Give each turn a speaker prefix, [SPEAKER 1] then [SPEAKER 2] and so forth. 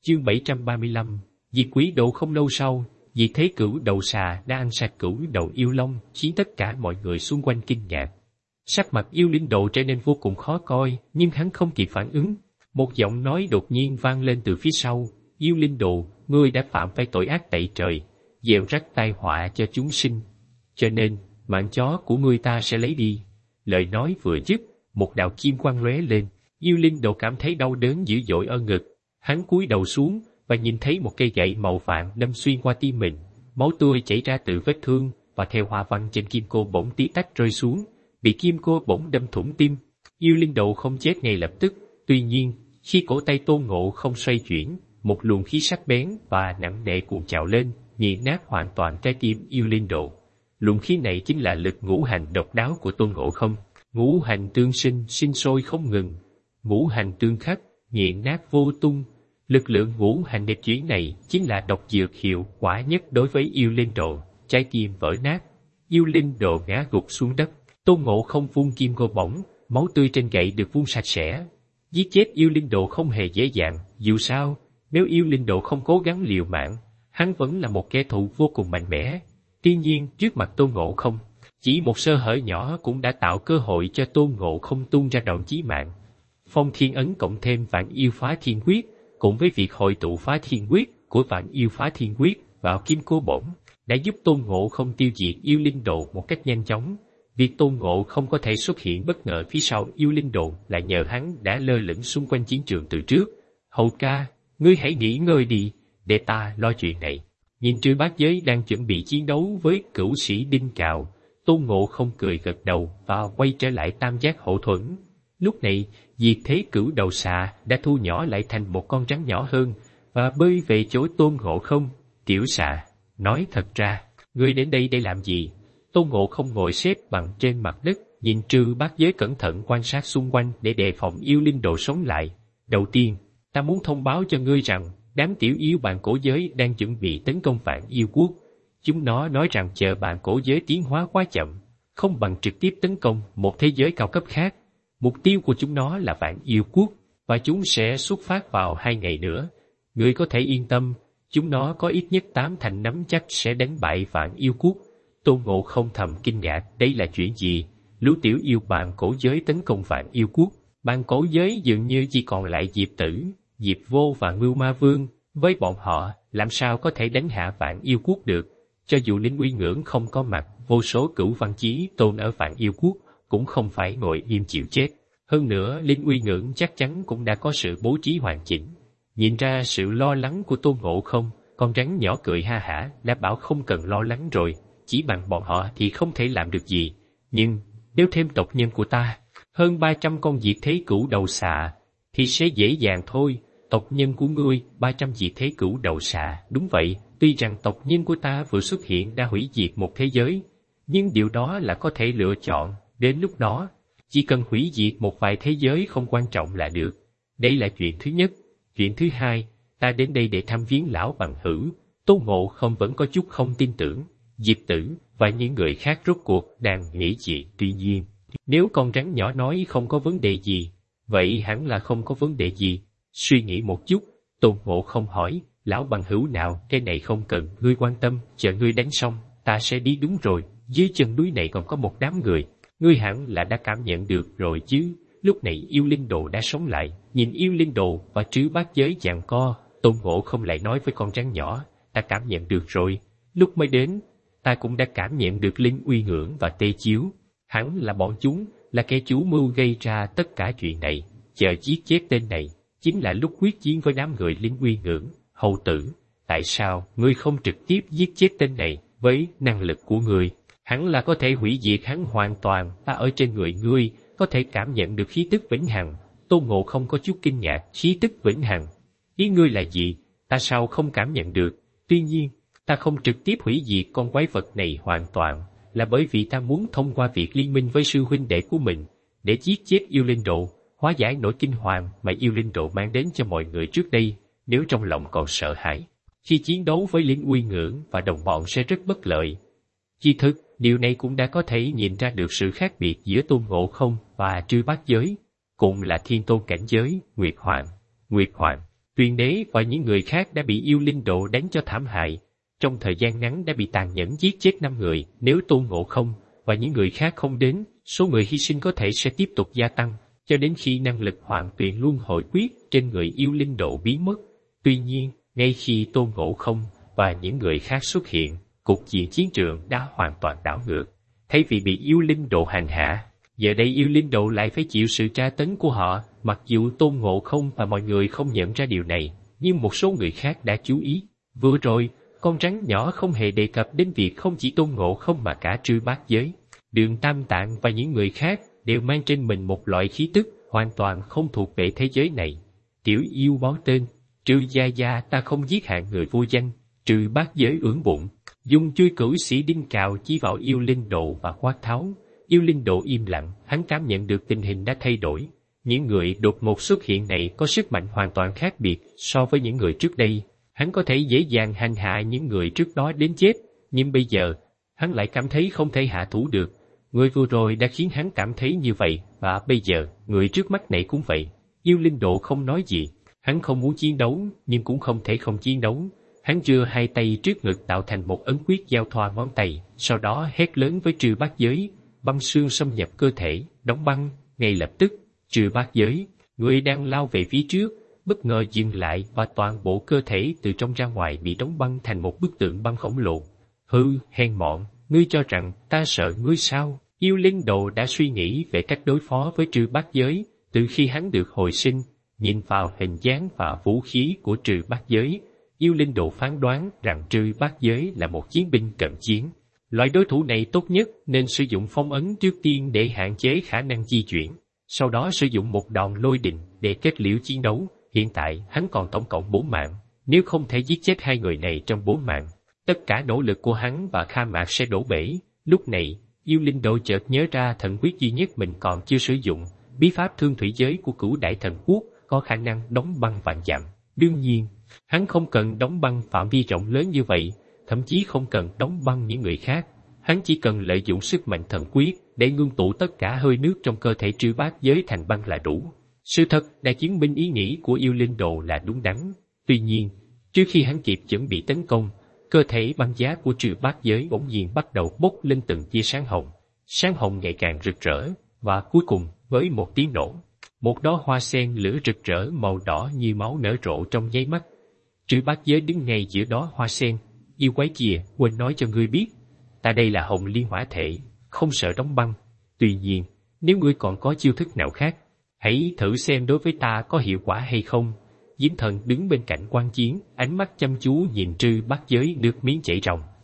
[SPEAKER 1] Chương 735, Diệt Quỷ Độ. Không lâu sau, Diệt Thế Cửu đầu xà đã ăn sạch cửu đầu yêu long, khiến tất cả mọi người xung quanh kinh ngạc. Sắc mặt Yêu Linh Độ trở nên vô cùng khó coi, nhưng hắn không kịp phản ứng. Một giọng nói đột nhiên vang lên từ phía sau: Yêu Linh Độ, ngươi đã phạm phải tội ác tày trời, gieo rắc tai họa cho chúng sinh, cho nên mạng chó của ngươi ta sẽ lấy đi. Lời nói vừa dứt, một đạo kim quang lóe lên. Yêu Linh Độ cảm thấy đau đớn dữ dội ở ngực. Hắn cúi đầu xuống và nhìn thấy một cây gậy màu vàng đâm xuyên qua tim mình. Máu tươi chảy ra từ vết thương và theo hoa văn trên kim cô bổng tí tách rơi xuống, bị kim cô bổng đâm thủng tim. Yêu Linh Độ không chết ngay lập tức, tuy nhiên khi cổ tay Tôn Ngộ không xoay chuyển, một luồng khí sắc bén và nặng nề cuộn trào lên, nghiền nát hoàn toàn trái tim Yêu Linh Độ. Luồng khí này chính là lực ngũ hành độc đáo của Tôn Ngộ không. Ngũ hành tương sinh, sinh sôi không ngừng; ngũ hành tương khắc, nghiền nát vô tung. Lực lượng ngũ hành nghịch chuyển này chính là độc dược hiệu quả nhất đối với Yêu Linh Độ. Trái tim vỡ nát, Yêu Linh Độ ngã gục xuống đất. Tôn Ngộ không vung kim cô bổng, máu tươi trên gậy được vung sạch sẽ. Giết chết Yêu Linh Độ không hề dễ dàng. Dù sao, nếu Yêu Linh Độ không cố gắng liều mạng, hắn vẫn là một kẻ thù vô cùng mạnh mẽ. Tuy nhiên, trước mặt Tôn Ngộ không, chỉ một sơ hở nhỏ cũng đã tạo cơ hội cho Tôn Ngộ không tung ra đòn chí mạng. Phong Thiên Ấn cộng thêm Vạn Yêu Phá Thiên Quyết, cùng với việc hội tụ Phá Thiên Quyết của Vạn Yêu Phá Thiên Quyết vào kim cô bổng, đã giúp Tôn Ngộ không tiêu diệt Yêu Linh Độ một cách nhanh chóng. Việc Tôn Ngộ không có thể xuất hiện bất ngờ phía sau Yêu Linh Độ là nhờ hắn đã lơ lửng xung quanh chiến trường từ trước. Hầu ca, ngươi hãy nghỉ ngơi đi, để ta lo chuyện này. Nhìn Trư Bát Giới đang chuẩn bị chiến đấu với cửu sĩ Đinh Cào, Tôn Ngộ không cười gật đầu và quay trở lại tam giác hộ thuẫn. Lúc này, Diệt Thế Cửu đầu xà đã thu nhỏ lại thành một con rắn nhỏ hơn và bơi về chỗ Tôn Ngộ không. Tiểu xà, nói thật ra, ngươi đến đây để làm gì? Tôn Ngộ không ngồi xếp bằng trên mặt đất, nhìn Trư Bát Giới cẩn thận quan sát xung quanh để đề phòng Yêu Linh Độ sống lại. Đầu tiên, ta muốn thông báo cho ngươi rằng, đám tiểu yêu Bàn Cổ Giới đang chuẩn bị tấn công Vạn Yêu Quốc. Chúng nó nói rằng chờ Bàn Cổ Giới tiến hóa quá chậm, không bằng trực tiếp tấn công một thế giới cao cấp khác. Mục tiêu của chúng nó là Vạn Yêu Quốc, và chúng sẽ xuất phát vào 2 ngày nữa. Ngươi có thể yên tâm, chúng nó có ít nhất 8 thành nắm chắc sẽ đánh bại Vạn Yêu Quốc. Tôn Ngộ không thầm kinh ngạc, đây là chuyện gì? Lũ tiểu yêu Bàn Cổ Giới tấn công Vạn Yêu Quốc. Bàn Cổ Giới dường như chỉ còn lại Diệp Tử, Diệp Vô và Ngưu Ma Vương. Với bọn họ, làm sao có thể đánh hạ Vạn Yêu Quốc được? Cho dù Linh Uy Ngưỡng không có mặt, vô số cửu văn chí tôn ở Vạn Yêu Quốc cũng không phải ngồi im chịu chết. Hơn nữa, Linh Uy Ngưỡng chắc chắn cũng đã có sự bố trí hoàn chỉnh. Nhìn ra sự lo lắng của Tôn Ngộ không, con rắn nhỏ cười ha hả, đã bảo không cần lo lắng rồi, chỉ bằng bọn họ thì không thể làm được gì. Nhưng, nếu thêm tộc nhân của ta, hơn 300 con Diệt Thế Cửu đầu xà, thì sẽ dễ dàng thôi. Tộc nhân của ngươi, 300 Diệt Thế Cửu đầu xà, đúng vậy, tuy rằng tộc nhân của ta vừa xuất hiện đã hủy diệt một thế giới, nhưng điều đó là có thể lựa chọn, đến lúc đó, chỉ cần hủy diệt một vài thế giới không quan trọng là được. Đây là chuyện thứ nhất. Chuyện thứ hai, ta đến đây để thăm viếng lão bằng hữu. Tôn Ngộ không vẫn có chút không tin tưởng. Diệp Tử và những người khác rốt cuộc đang nghĩ gì? Tuy nhiên, nếu con rắn nhỏ nói không có vấn đề gì, vậy hẳn là không có vấn đề gì. Suy nghĩ một chút, Tôn Ngộ không hỏi, lão bằng hữu nào, cái này không cần ngươi quan tâm, chờ ngươi đánh xong, ta sẽ đi. Đúng rồi, dưới chân núi này còn có một đám người, ngươi hẳn là đã cảm nhận được rồi chứ. Lúc này Yêu Linh Đồ đã sống lại, nhìn Yêu Linh Đồ và Trư Bát Giới giằng co, Tôn Ngộ không lại nói với con rắn nhỏ, ta cảm nhận được rồi, lúc mới đến, ta cũng đã cảm nhận được Linh Uy Ngưỡng và Tê Chiếu. Hẳn là bọn chúng là kẻ chủ mưu gây ra tất cả chuyện này. Chờ giết chết tên này, chính là lúc quyết chiến với đám người Linh Uy Ngưỡng. Hầu tử, tại sao ngươi không trực tiếp giết chết tên này? Với năng lực của ngươi, hẳn là có thể hủy diệt hắn hoàn toàn. Ta ở trên người ngươi có thể cảm nhận được khí tức vĩnh hằng. Tôn Ngộ không có chút kinh ngạc, khí tức vĩnh hằng, ý ngươi là gì? Ta sao không cảm nhận được? Tuy nhiên, ta không trực tiếp hủy diệt con quái vật này hoàn toàn, là bởi vì ta muốn thông qua việc liên minh với sư huynh đệ của mình, để giết chết Yêu Linh Độ, hóa giải nỗi kinh hoàng mà Yêu Linh Độ mang đến cho mọi người trước đây. Nếu trong lòng còn sợ hãi, khi chiến đấu với Linh Uy Ngưỡng và đồng bọn sẽ rất bất lợi. Chi thức, điều này cũng đã có thể nhìn ra được sự khác biệt giữa Tôn Ngộ không và Trư Bát Giới, cùng là thiên tôn cảnh giới. Nguyệt Hoàng, Tuyền đế và những người khác đã bị yêu linh độ đánh cho thảm hại. Trong thời gian ngắn đã bị tàn nhẫn giết chết 5 người, nếu Tôn Ngộ Không và những người khác không đến, số người hy sinh có thể sẽ tiếp tục gia tăng, cho đến khi năng lực hoàn tuyển luân hồi quyết trên người yêu linh độ biến mất. Tuy nhiên, ngay khi Tôn Ngộ Không và những người khác xuất hiện, cục diện chiến trường đã hoàn toàn đảo ngược. Thay vì bị yêu linh độ hành hạ, giờ đây yêu linh độ lại phải chịu sự tra tấn của họ. Mặc dù Tôn Ngộ Không và mọi người không nhận ra điều này, nhưng một số người khác đã chú ý. Vừa rồi, con rắn nhỏ không hề đề cập đến việc không chỉ Tôn Ngộ Không mà cả Trư Bát Giới, Đường Tam Tạng và những người khác đều mang trên mình một loại khí tức hoàn toàn không thuộc về thế giới này. Tiểu yêu bó tên, Trư Gia Gia ta không giết hạng người vô danh, Trư Bát Giới ưỡn bụng, dùng chui cửu sĩ đinh cào chỉ vào yêu linh độ và quát tháo. Yêu linh độ im lặng, hắn cảm nhận được tình hình đã thay đổi. Những người đột ngột xuất hiện này có sức mạnh hoàn toàn khác biệt so với những người trước đây. Hắn có thể dễ dàng hành hạ những người trước đó đến chết, nhưng bây giờ, hắn lại cảm thấy không thể hạ thủ được. Người vừa rồi đã khiến hắn cảm thấy như vậy, và bây giờ, người trước mắt này cũng vậy. Yêu linh độ không nói gì. Hắn không muốn chiến đấu, nhưng cũng không thể không chiến đấu. Hắn giơ hai tay trước ngực tạo thành một ấn quyết giao thoa ngón tay, sau đó hét lớn với Trư Bát Giới, băng xương xâm nhập cơ thể, đóng băng. Ngay lập tức, Trư Bát Giới, người đang lao về phía trước, bất ngờ dừng lại và toàn bộ cơ thể từ trong ra ngoài bị đóng băng thành một bức tượng băng khổng lồ. Hư, hèn mọn, ngươi cho rằng ta sợ ngươi sao? Yêu linh độ đã suy nghĩ về cách đối phó với Trư Bát Giới từ khi hắn được hồi sinh. Nhìn vào hình dáng và vũ khí của Trư Bát Giới, yêu linh độ phán đoán rằng Trư Bát Giới là một chiến binh cận chiến. Loại đối thủ này tốt nhất nên sử dụng phong ấn trước tiên để hạn chế khả năng di chuyển, sau đó sử dụng một đòn lôi đình để kết liễu chiến đấu. Hiện tại hắn còn tổng cộng 4 mạng, nếu không thể giết chết hai người này trong 4 mạng, tất cả nỗ lực của hắn và Kha Mạc sẽ đổ bể. Lúc này, yêu linh độ chợt nhớ ra thần quyết duy nhất mình còn chưa sử dụng, bí pháp thương thủy giới của Cửu Đại Thần Quốc có khả năng đóng băng vạn dặm. Đương nhiên, hắn không cần đóng băng phạm vi rộng lớn như vậy, thậm chí không cần đóng băng những người khác. Hắn chỉ cần lợi dụng sức mạnh thần quyết để ngưng tụ tất cả hơi nước trong cơ thể Trư Bát Giới thành băng là đủ. Sự thật đã chứng minh ý nghĩ của yêu linh độ là đúng đắn. Tuy nhiên, trước khi hắn kịp chuẩn bị tấn công, cơ thể băng giá của Trư Bát Giới bỗng nhiên bắt đầu bốc lên từng tia sáng hồng ngày càng rực rỡ, và cuối cùng, với một tiếng nổ, một đóa hoa sen lửa rực rỡ màu đỏ như máu nở rộ trong nháy mắt. Trư Bát Giới đứng ngay giữa đóa hoa sen. Yêu quái kia, quên nói cho ngươi biết, ta đây là Hồng Liên Hỏa Thể, không sợ đóng băng. Tuy nhiên, nếu ngươi còn có chiêu thức nào khác, hãy thử xem đối với ta có hiệu quả hay không. Diễm Thần đứng bên cạnh quan chiến, ánh mắt chăm chú nhìn Trư Bát Giới nước miếng chảy ròng.